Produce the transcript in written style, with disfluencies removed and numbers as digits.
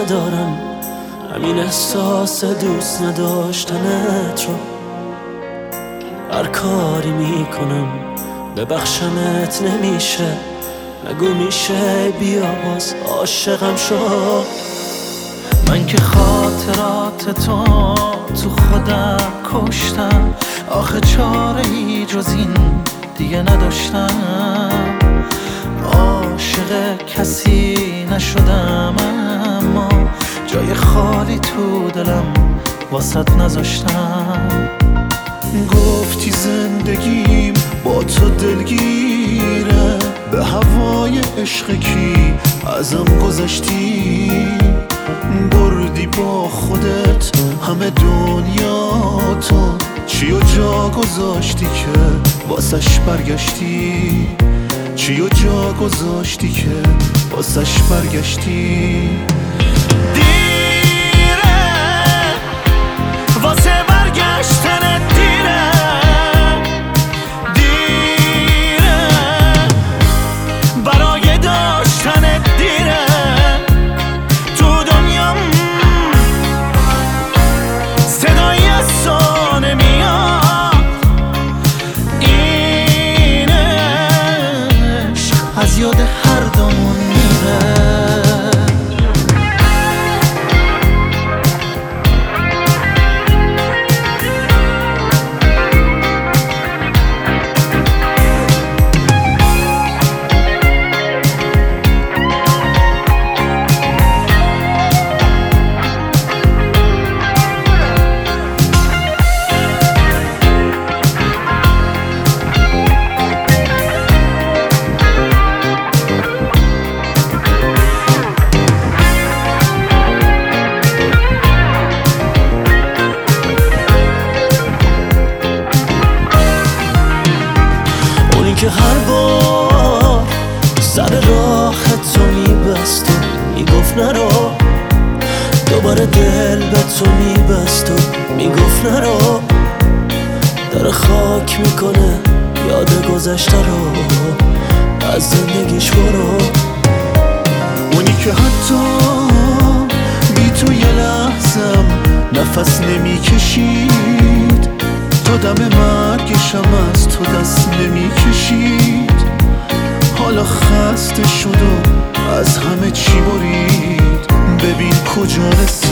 ندارم، همین احساس دوست نداشتنت رو هر کاری میکنم ببخشمت نمیشه. نگو میشه بیا باز عاشقم شو. من که خاطرات تو خودم کشتم، آخه چاره ای جز این دیگه نداشتم. عاشق کسی نشدم اما جای خالی تو دلم واسط نذاشتم. گفتی زندگیم با تو دلگیره، به هوای عشق کی ازم گذشتی. بردی با خودت همه دنیا تو، چی و جا گذاشتی که واسش برگشتی. چی و جا گذاشتی که واسش برگشتی. دیره واسه برگشتن، دیره دیره برای داشتن، دیره تو دنیام صدای از تو نمیاد. این عشق از یاد هر دومون میره. که هر بار سر راه تو میبست و میگفت نرو، دوباره دل به تو میبست و میگفت نرو. در خاک میکنه یاد گذشته رو، از زندگیش برو. اونی که حتی بی تو یه لحظم نفس نمیکشید، تا دم مرگشم از تو دست نمیکشید. حالا خسته شد و از همه چی برید، ببین کجا رسید.